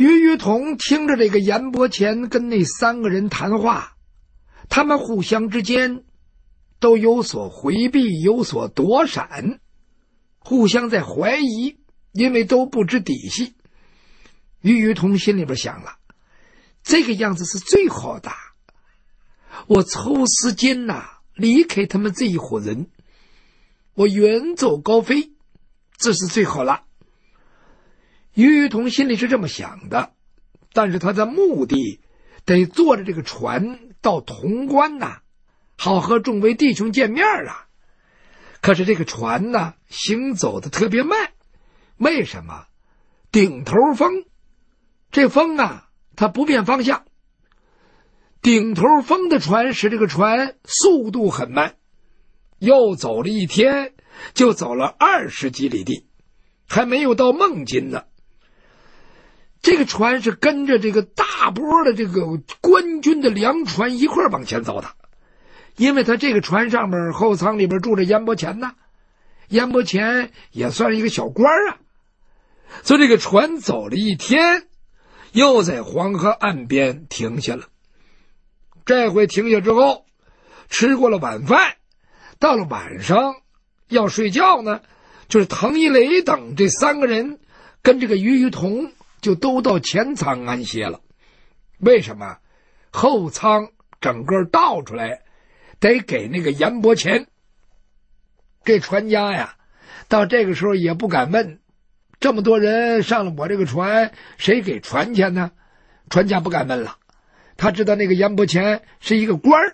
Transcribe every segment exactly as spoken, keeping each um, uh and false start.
于于同听着这个阎伯虔跟那三个人谈话，他们互相之间都有所回避，有所躲闪，互相在怀疑，因为都不知底细。于于同心里边想了，这个样子是最好的，我抽丝间呐、啊，离开他们这一伙人，我远走高飞，这是最好了。于于同心里是这么想的，但是他的目的得坐着这个船到潼关呐、啊，好和众位弟兄见面啊。可是这个船呢，行走的特别慢，为什么？顶头风，这风啊，它不变方向。顶头风的船使这个船速度很慢，又走了一天，就走了二十几里地，还没有到孟津呢。这个船是跟着这个大波的这个官军的粮船一块往前走的，因为他这个船上面后舱里边住着阎伯虔呐，阎伯虔也算是一个小官啊。所以这个船走了一天，又在黄河岸边停下了。这回停下之后，吃过了晚饭，到了晚上要睡觉呢，就是滕一雷等这三个人跟这个于于同就都到前舱安歇了。为什么？后舱整个倒出来得给那个阎伯虔。这船家呀，到这个时候也不敢问，这么多人上了我这个船，谁给船钱呢？船家不敢问了，他知道那个阎伯虔是一个官儿。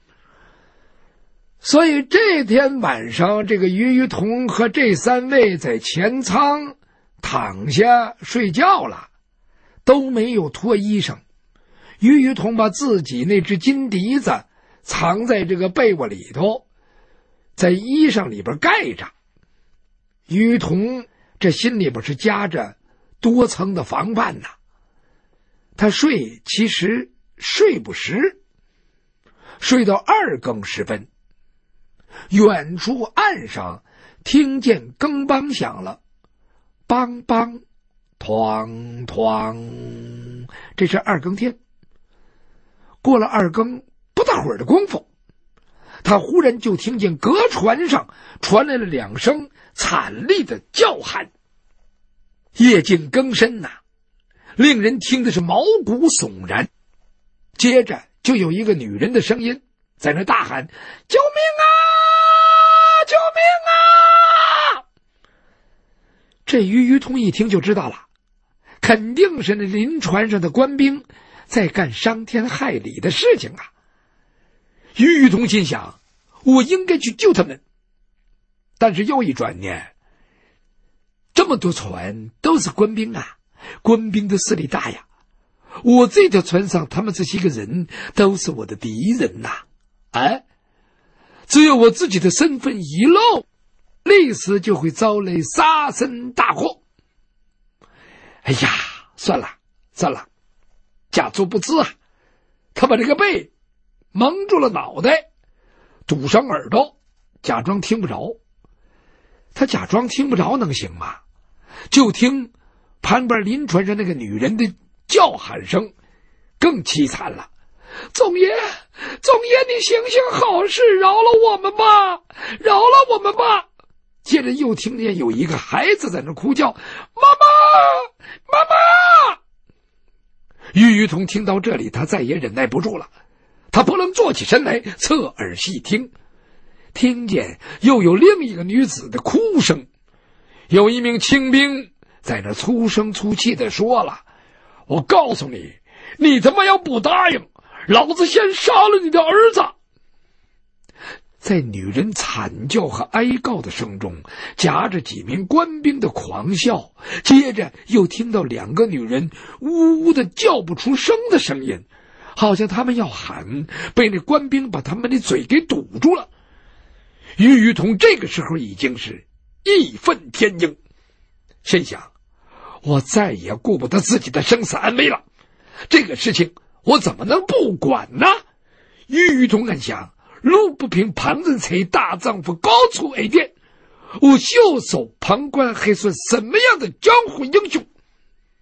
所以这天晚上，这个于于同和这三位在前舱躺下睡觉了，都没有脱衣裳。于于同把自己那只金笛子藏在这个被窝里头，在衣裳里边盖着。于于同这心里边是夹着多层的防范呐。他睡其实睡不实，睡到二更时分，远处岸上听见更梆响了，梆梆团团，这是二更天。过了二更不大会儿的功夫，他忽然就听见隔船上传来了两声惨厉的叫喊。夜静更深呐、啊，令人听的是毛骨悚然。接着就有一个女人的声音在那大喊：救命啊！救命啊！这于于同一听就知道了，肯定是那临船上的官兵在干伤天害理的事情啊。于于同心想，我应该去救他们。但是又一转念，这么多船都是官兵啊，官兵的势力大呀，我这条船上他们这些个人都是我的敌人呐、啊！哎，只有我自己的身份一露，历史就会招来杀身大祸。哎呀，算了算了，假作不知啊。他把这个背蒙住了脑袋，堵上耳朵，假装听不着。他假装听不着能行吗？就听旁边临船上那个女人的叫喊声更凄惨了。总爷，总爷，你行行好事，饶了我们吧，饶了我们吧。接着又听见有一个孩子在那哭叫：妈妈，妈妈！于于同听到这里，他再也忍耐不住了，他不能坐起身来，侧耳细听，听见又有另一个女子的哭声。有一名清兵在那粗声粗气地说了：我告诉你，你他妈要不答应，老子先杀了你的儿子。在女人惨叫和哀告的声中，夹着几名官兵的狂笑，接着又听到两个女人呜呜的叫不出声的声音，好像他们要喊，被那官兵把他们的嘴给堵住了。于于同这个时候已经是义愤填膺，心想，我再也顾不得自己的生死安危了，这个事情我怎么能不管呢？于于同暗想，路不平旁人才，大丈夫高出矮垫，我袖手旁观还算什么样的江湖英雄？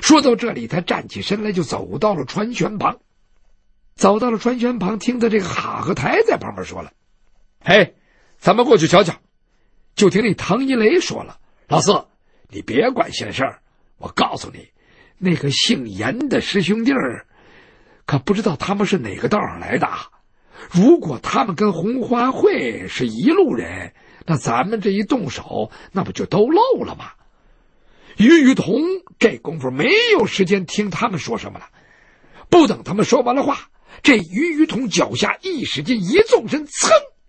说到这里，他站起身来，就走到了船舷旁。走到了船舷旁，听到这个哈赫台在旁边说了：“嘿，咱们过去瞧瞧。”就听那唐一雷说了：“老四，你别管闲事儿，我告诉你，那个姓严的师兄弟儿，可不知道他们是哪个道上来的。如果他们跟红花会是一路人，那咱们这一动手，那不就都漏了吗？”于于同这功夫没有时间听他们说什么了，不等他们说完了话，这于于同脚下一使劲一纵身，噌，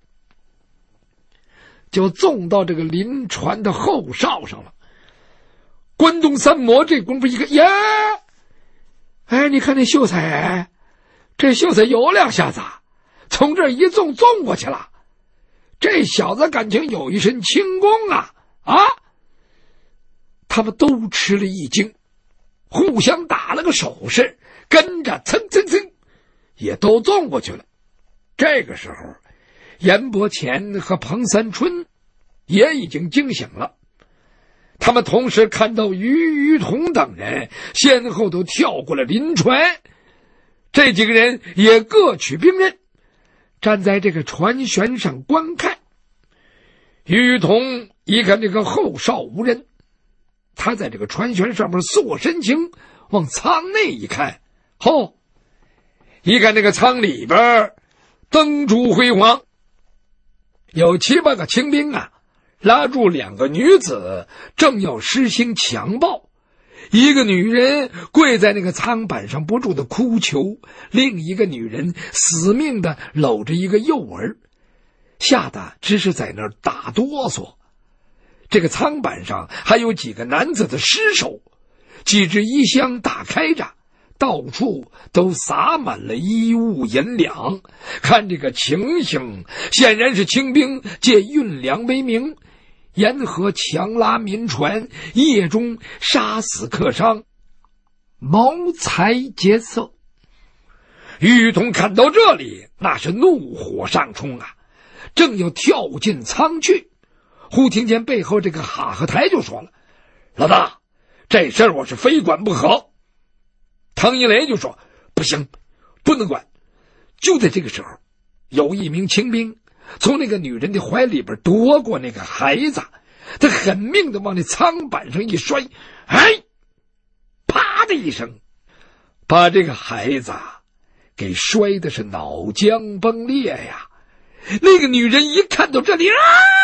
就纵到这个临船的后哨上了。关东三魔这功夫一个耶，哎，你看那秀才，这秀才有两下子，从这一纵纵过去了。这小子感情有一身轻功啊啊！他们都吃了一惊，互相打了个手势，跟着蹭蹭蹭也都纵过去了。这个时候，严伯乾和彭三春也已经惊醒了，他们同时看到于于同等人先后都跳过了临船，这几个人也各取兵刃，站在这个船舷上观看。于于同一看这个后哨无人，他在这个船舷上面塑身形，往舱内一看，吼，一看这个舱里边灯烛辉煌，有七八个清兵啊，拉住两个女子，正要施行强暴。一个女人跪在那个舱板上不住的哭求，另一个女人死命的搂着一个幼儿，吓得只是在那儿打哆嗦。这个舱板上还有几个男子的尸首，几只衣箱打开着，到处都洒满了衣物银两。看这个情形，显然是清兵借运粮为名，沿河强拉民船，夜中杀死客商，谋财劫色。于同看到这里，那是怒火上冲啊，正要跳进舱去，忽听见背后这个哈赫台就说了：“老大，这事儿我是非管不可。”唐一雷就说：“不行，不能管。”就在这个时候，有一名清兵从那个女人的怀里边夺过那个孩子，他狠命的往那舱板上一摔，哎，啪的一声，把这个孩子给摔的是脑浆崩裂呀！那个女人一看到这里啊，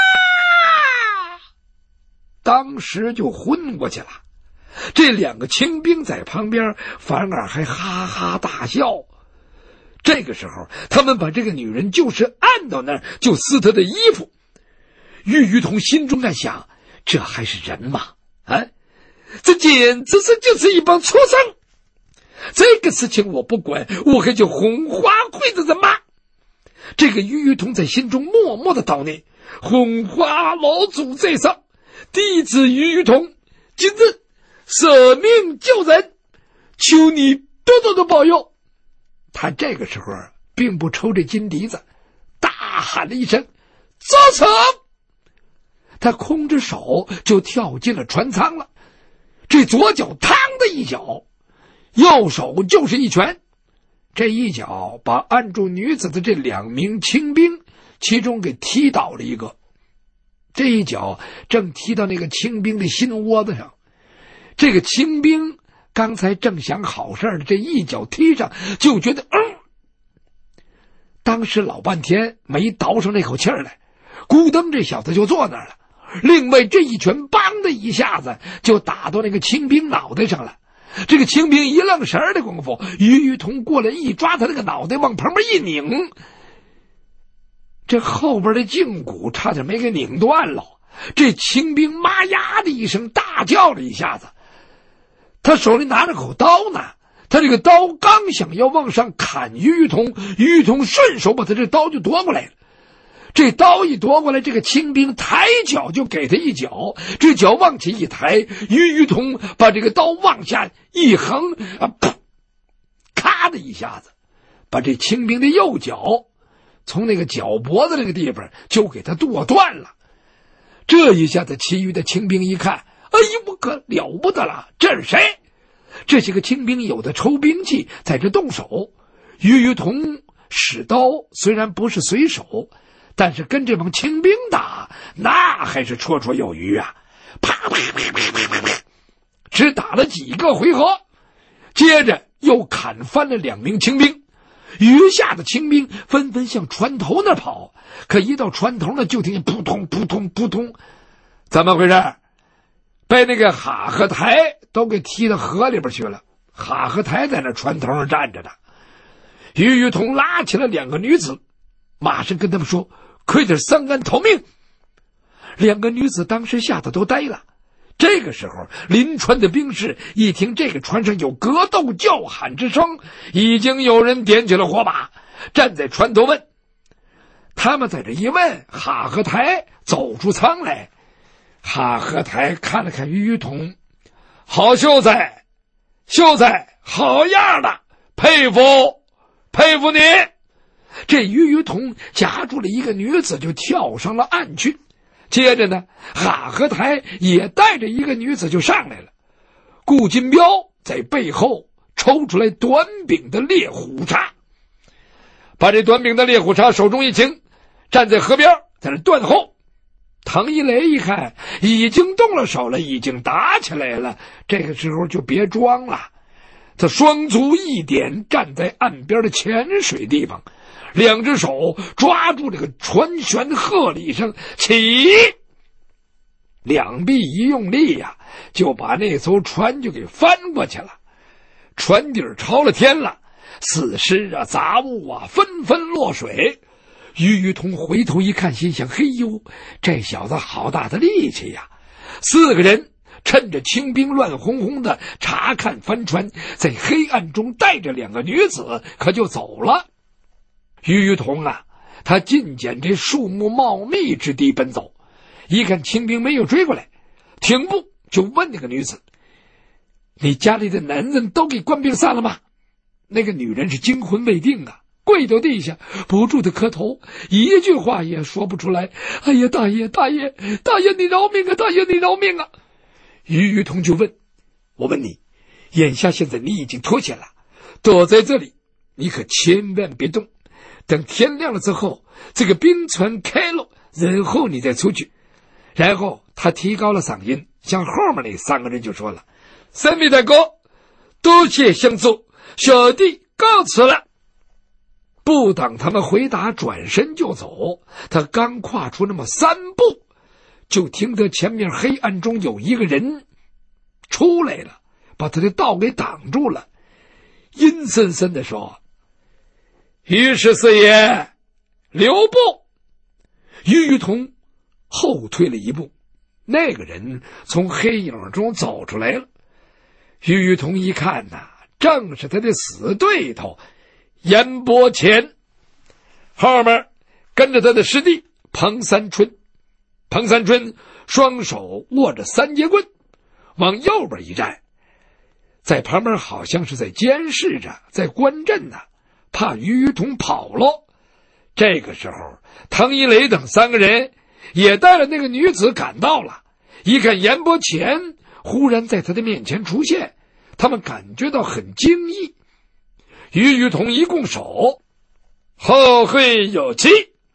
当时就昏过去了。这两个清兵在旁边反而还哈哈大笑。这个时候他们把这个女人就是按到那儿，就撕她的衣服。于于同心中在想，这还是人吗？啊，这简直是就是一帮畜生！这个事情我不管，我还叫红花会的人吗？这个于于同在心中默默的悼念：红花老祖在上，弟子于于同今日舍命救人，求你多多的保佑。他这个时候并不抽这金笛子，大喊了一声：“走成！”他空着手就跳进了船舱了。这左脚嘡的一脚，右手就是一拳，这一脚把按住女子的这两名清兵其中给踢倒了一个，这一脚正踢到那个清兵的心窝子上。这个清兵刚才正想好事的，这一脚踢上就觉得嗯，当时老半天没倒上那口气儿来，咕噔这小子就坐那儿了。另外这一拳梆的一下子就打到那个清兵脑袋上了。这个清兵一愣神的功夫，于于同过来一抓他那个脑袋往旁边一拧，这后边的胫骨差点没给拧断了。这清兵妈呀的一声大叫了一下子，他手里拿着口刀呢，他这个刀刚想要往上砍于于同，于于同顺手把他这刀就夺过来了。这刀一夺过来，这个清兵抬脚就给他一脚，这脚往起一抬，于于同把这个刀往下一横啊，噗，咔的一下子把这清兵的右脚从那个脚脖子那个地方就给他剁断了。这一下子其余的清兵一看，哎呦，我可了不得了，这是谁？ 这些个清兵有的抽兵器，在这动手。于于同使刀虽然不是随手，但是跟这帮清兵打，那还是绰绰有余啊！啪啪啪啪啪啪啪，只打了几个回合，接着又砍翻了两名清兵。余下的清兵纷纷向船头那跑，可一到船头呢，就听见扑通扑通扑通。怎么回事？被那个哈和台都给踢到河里边去了。哈和台在那船头上站着呢。于于同拉起了两个女子，马上跟他们说：“快点上岸逃命！”两个女子当时吓得都呆了。这个时候，临船的兵士一听这个船上有格斗叫喊之声，已经有人点起了火把，站在船头问。他们在这一问，哈和台走出舱来。哈和台看了看于于同，好秀才，秀才，好样的，佩服，佩服你。这于于同夹住了一个女子，就跳上了岸去。接着呢，哈和台也带着一个女子就上来了。顾金彪在背后抽出来短柄的猎虎叉，把这短柄的猎虎叉手中一擎，站在河边在那断后。唐一雷一看已经动了手了，已经打起来了，这个时候就别装了。他双足一点，站在岸边的浅水地方，两只手抓住这个船舷鹤里上起，两臂一用力呀、啊，就把那艘船就给翻过去了。船底朝了天了，死尸啊杂物啊纷纷落水。于于同回头一看，心想：嘿呦，这小子好大的力气呀！四个人趁着清兵乱哄哄的查看帆船，在黑暗中带着两个女子可就走了。于于同啊，他尽捡这树木茂密之地奔走，一看清兵没有追过来，停步就问那个女子：“你家里的男人都给官兵散了吗？”那个女人是惊魂未定啊，跪到地下不住的磕头，一句话也说不出来。哎呀，大爷大爷大爷，你饶命啊，大爷你饶命啊！于于同就问：“我问你，眼下现在你已经脱险了，躲在这里，你可千万别动。等天亮了之后，这个冰船开了，然后你再出去。”然后他提高了嗓音，向后面那三个人就说了：“三位大哥，多谢相助，小弟告辞了。”不等他们回答，转身就走。他刚跨出那么三步，就听得前面黑暗中有一个人出来了，把他的道给挡住了，阴森森地说：“于十四爷，留步！”于于同后退了一步，那个人从黑影中走出来了。于于同一看呐，正是他的死对头严伯谦，后面跟着他的师弟彭三春。彭三春双手握着三节棍，往右边一站，在旁边好像是在监视着，在观阵呢，怕于于同跑了。这个时候，唐一雷等三个人也带了那个女子赶到了，一看严伯谦忽然在他的面前出现，他们感觉到很惊异。于于同一拱手：“后会有期。”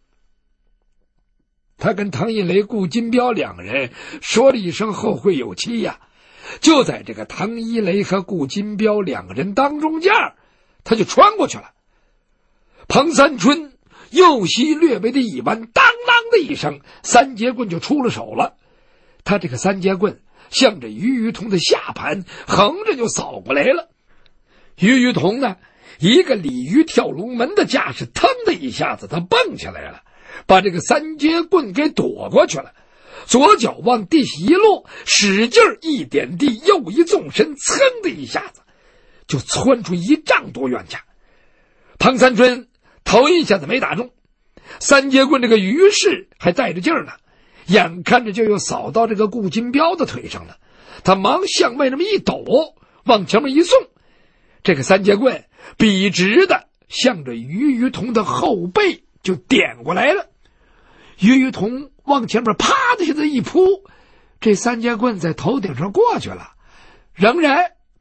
他跟唐一雷、顾金彪两个人说了一声后会有期呀，就在这个唐一雷和顾金彪两个人当中间，他就穿过去了。彭三春右膝略微的一弯，当啷的一声，三节棍就出了手了。他这个三节棍向着于于同的下盘横着就扫过来了。于于同呢，一个鲤鱼跳龙门的架势，腾的一下子他蹦起来了，把这个三节棍给躲过去了，左脚往地下一落，使劲一点地，又一纵身，噌的一下子就窜出一丈多远去。彭三春头一下子没打中，三节棍这个鱼势还带着劲儿呢，眼看着就又扫到这个顾金彪的腿上了。他忙向外那么一抖，往前面一送，这个三节棍笔直的向着于于同的后背就点过来了。于于同往前面啪的一下子一扑，这三节棍在头顶上过去了，仍然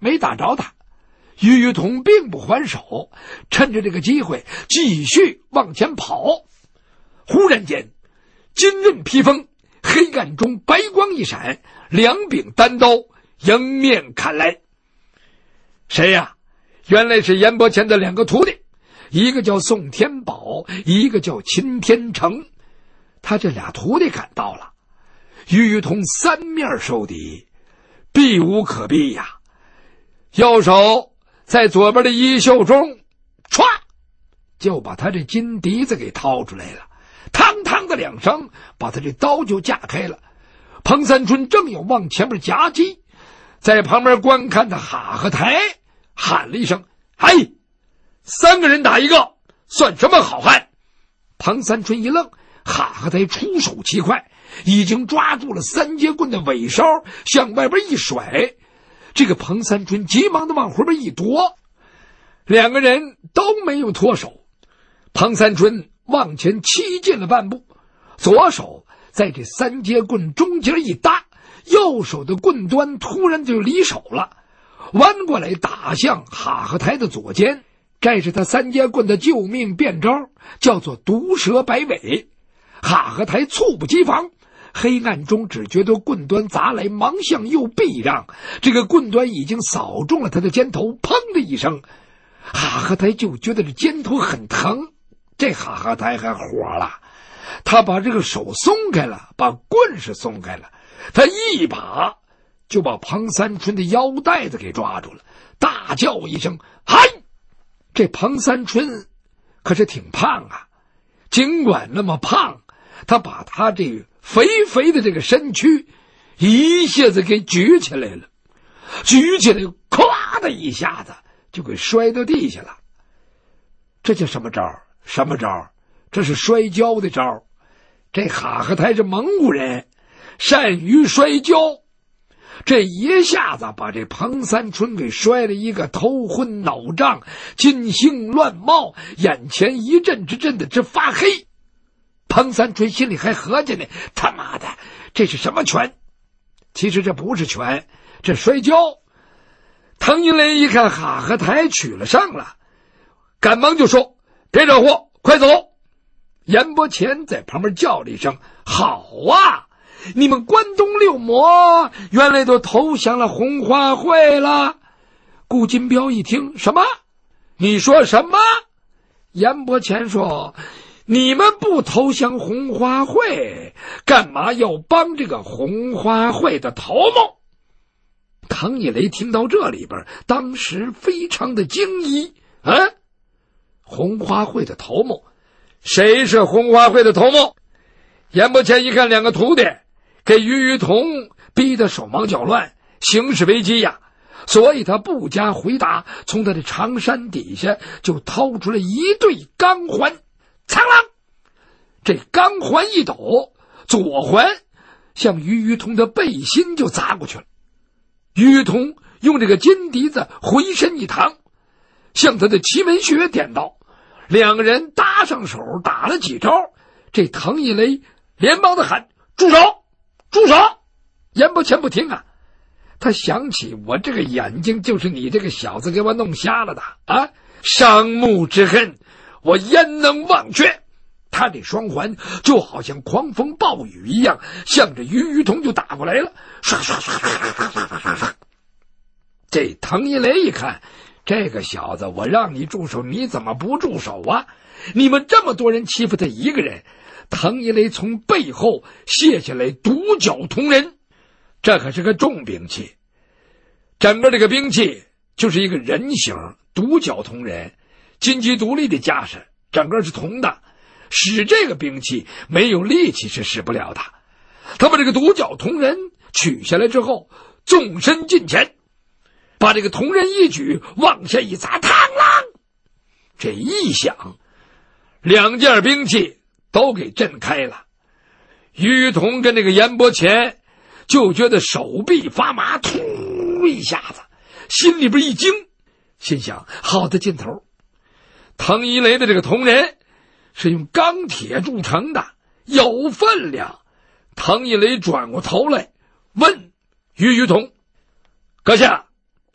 没打着他。于于同并不还手，趁着这个机会继续往前跑。忽然间，金刃披风，黑暗中白光一闪，两柄单刀迎面砍来。谁呀？原来是阎伯谦的两个徒弟，一个叫宋天宝，一个叫秦天成。他这俩徒弟赶到了，于于同三面受敌，避无可避呀。右手在左边的衣袖中歘，就把他这金笛子给掏出来了，嘡嘡的两声，把他这刀就架开了。彭三春正要往前面夹击，在旁边观看的哈哈台喊了一声：“哎，三个人打一个，算什么好汉？”彭三春一愣，哈哈台出手奇快，已经抓住了三节棍的尾梢，向外边一甩。这个彭三春急忙的往回边一夺，两个人都没有脱手。彭三春往前骑进了半步，左手在这三节棍中间一搭，右手的棍端突然就离手了，弯过来打向哈哈台的左肩。这是他三节棍的救命变招，叫做毒蛇摆尾。哈哈台猝不及防，黑暗中只觉得棍端砸来，忙向右避让，这个棍端已经扫中了他的肩头，砰的一声，哈哈台就觉得这肩头很疼。这哈哈台还火了，他把这个手松开了，把棍是松开了，他一把就把彭三春的腰带子给抓住了，大叫一声：“嗨！”这彭三春可是挺胖啊，尽管那么胖，他把他这肥肥的这个身躯一下子给举起来了，举起来咵的一下子就给摔到地下了。这叫什么招？什么招？这是摔跤的招。这哈哈台是蒙古人，善于摔跤，这一下子把这彭三春给摔了一个头昏脑胀，金星乱冒，眼前一阵之阵的直发黑。彭三春心里还合计呢，他妈的，这是什么拳？其实这不是拳，这摔跤。唐银雷一看哈哈台取了胜了，赶忙就说：“别惹祸，快走！”阎伯谦在旁边叫了一声：“好啊！你们关东六魔原来都投降了红花会了。”顾金彪一听：“什么？你说什么？”阎伯谦说：“你们不投降红花会，干嘛要帮这个红花会的头目？”唐一雷听到这里边，当时非常的惊异。啊，红花会的头目？谁是红花会的头目？阎伯谦一看两个徒弟给于于同逼得手忙脚乱，形势危机呀，所以他不加回答，从他的长衫底下就掏出了一对钢环，苍啷，这钢环一抖，左环向于于同的背心就砸过去了。于于同用这个金笛子回身一弹，向他的奇门穴点到，两个人搭上手打了几招。这唐一雷连忙的喊：“住手！住手！”阎伯谦不听啊，他想起我这个眼睛就是你这个小子给我弄瞎了的啊！伤目之恨，我焉能忘却？他这双环就好像狂风暴雨一样，向着于于同就打过来了，唰唰唰唰唰唰唰唰。这唐一雷一看，这个小子，我让你住手，你怎么不住手啊？你们这么多人欺负他一个人。唐一雷从背后卸下来独角铜人，这可是个重兵器，整个这个兵器就是一个人形独角铜人，金鸡独立的架势，整个是铜的，使这个兵器没有力气是使不了的。他把这个独角铜人取下来之后，纵身近前，把这个铜人一举往下一砸，嘡啷，这一响，两件兵器都给震开了。于同跟这个阎伯谦就觉得手臂发麻，突一下子心里边一惊，心想好的劲头。唐一雷的这个铜人是用钢铁铸成的，有分量。唐一雷转过头来问于于同：“阁下，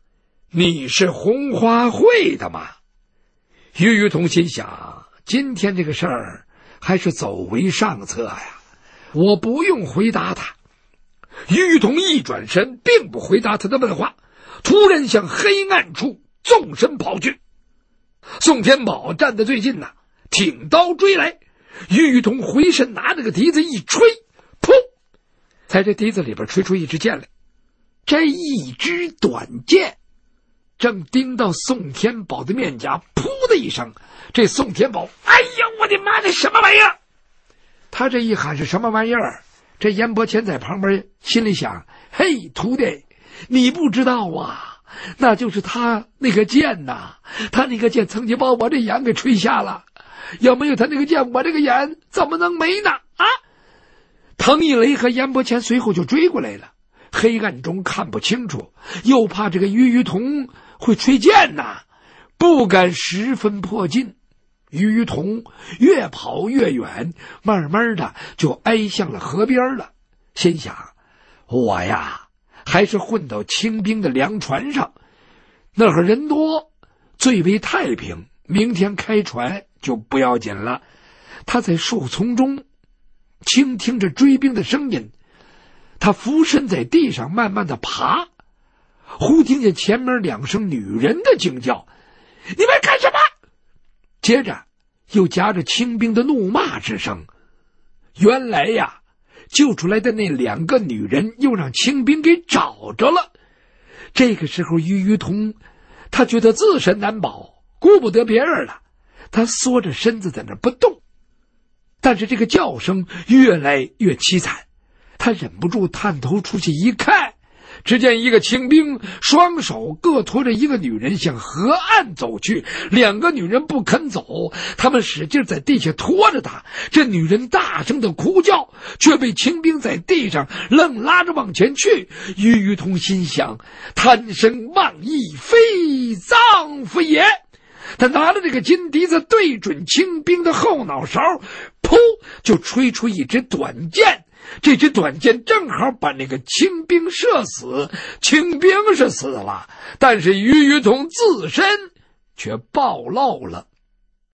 你是红花会的吗？于于同心想，今天这个事儿还是走为上策呀，我不用回答他。于于同一转身，并不回答他的问话，突然向黑暗处纵身跑去。宋天宝站得最近呐，挺刀追来。于于同回身拿着个笛子一吹，噗，在这笛子里边吹出一支箭来。这一支短箭正钉到宋天宝的面颊，噗的一声，这宋天宝，哎呀，我的妈，这什么玩意儿？他这一喊是什么玩意儿？这阎伯谦在旁边心里想，嘿，徒弟，你不知道啊，那就是他那个箭呐，他那个箭曾经把我这眼给吹瞎了，要没有他那个箭，我这个眼怎么能没呢？啊！唐一雷和阎伯谦随后就追过来了，黑暗中看不清楚，又怕这个于于同会吹箭呐，不敢十分迫近。于于同越跑越远，慢慢的就挨向了河边了，心想，我呀还是混到清兵的粮船上，那会儿人多，最为太平，明天开船就不要紧了。他在树丛中倾听着追兵的声音，他俯身在地上慢慢的爬，忽听见前面两声女人的惊叫，你们干什么？接着又夹着清兵的怒骂之声。原来呀，救出来的那两个女人又让清兵给找着了。这个时候于于同他觉得自身难保，顾不得别人了，他缩着身子在那不动。但是这个叫声越来越凄惨，他忍不住探头出去一看，只见一个清兵双手各拖着一个女人向河岸走去，两个女人不肯走，他们使劲在地下拖着她，这女人大声的哭叫，却被清兵在地上愣拉着往前去。于于同心想，贪生忘义，非丈夫也。他拿了这个金笛子对准清兵的后脑勺，噗，就吹出一支短箭。这支短箭正好把那个清兵射死，清兵是死了，但是于于同自身却暴露了。